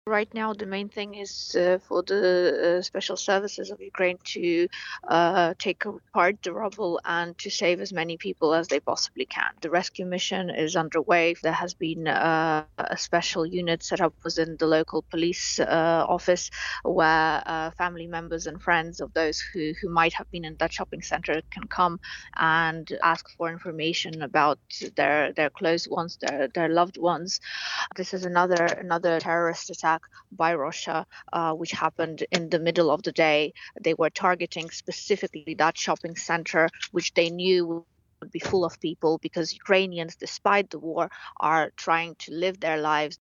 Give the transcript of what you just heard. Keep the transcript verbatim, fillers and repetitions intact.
Right now, the main thing is uh, for the uh, special services of Ukraine to uh, take apart the rubble and to save as many people as they possibly can. The rescue mission is underway. There has been uh, a special unit set up within the local police uh, office where uh, family members and friends of those who, who might have been in that shopping center can come and ask for information about their, their close ones, their, their loved ones. This is another another terrorist attack by Russia, uh, which happened in the middle of the day. They were targeting specifically that shopping center, which they knew would be full of people because Ukrainians, despite the war, are trying to live their lives.